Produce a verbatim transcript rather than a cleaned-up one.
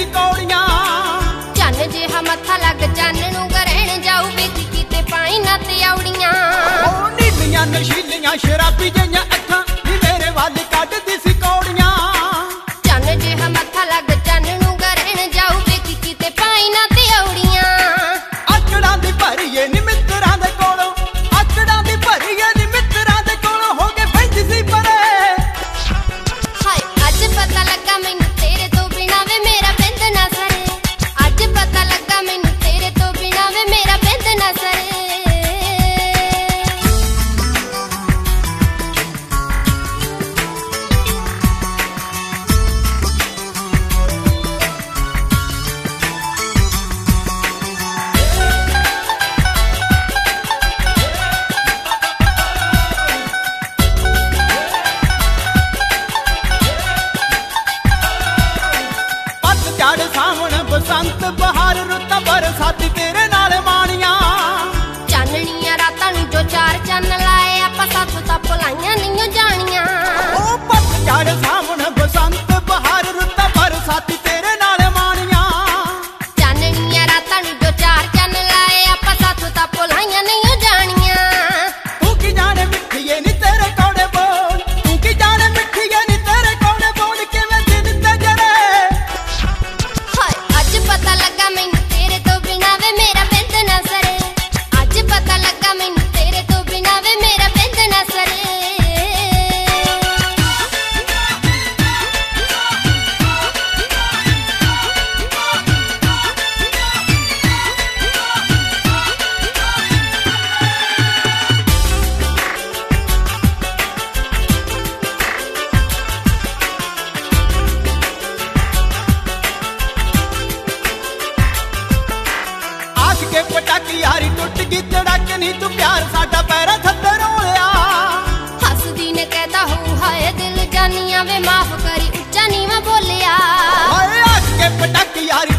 कौड़ियां। चन जिहा मत्था लग चन नूं ग्रहण जाऊ विच किते पाई ना त्याउड़ियां। ओ नीलियां नशीलियां शराबी जिहियां अखां नी मेरे वाल कढदी सी कौड़ियां। चन जिहा मत्था लग चन नूं ग्रहण जाऊ विच किते पाई ना त्याउड़ियां। आकड़ां दी भरीए नी मित्तरां दे कोलों, आकड़ां दी भरीए नी मित्तरां दे कोलों हो गए बैंज सी परे। हाय अज पता लगा मैनू तेरे तो बिना वे मेरा बिंद ना सरे। अज पता लगा मैनू तेरे तो बिना वे मेरा बिंद ना सरे। पतझड़ सावण बसंत बहार रुत्तां बरसाती तेरे नाल माणियां। चानणियां रातां नूं जो चार चन्न लाए आपां सत्त तां भुलाइयां नहीं जानियां। ओ पतझड़ सावण बसंत बहार रुत्तां बरसाती तेरे नाल माणियां। चानणियां रातां नूं जो चार चन्न लाए आपां सत्त तां भुलाइयां नहीं जानियां। तू की जाने मिठिए नी तेरे कौड़े बोल, तू की जाने मिठिए नी तेरे कौड़े बोल किवें दिन ते जरे। हाय अज पता लगा मैनू तेरे तो बिना वे मेरा बिंद ना सरे। अज पता लगा मैनू तेरे तो बिना वे मेरा बिंद ना सरे। आश के पटाकी यारी टुट गई धड़क नी तू प्यार साडा पैरा थल्ले रोलिया। हसदी ने कहता हूँ हाय दिल जानिया वे माफ करी उच्चा नीवा बोलिया। हाय आश के पटाकी यारी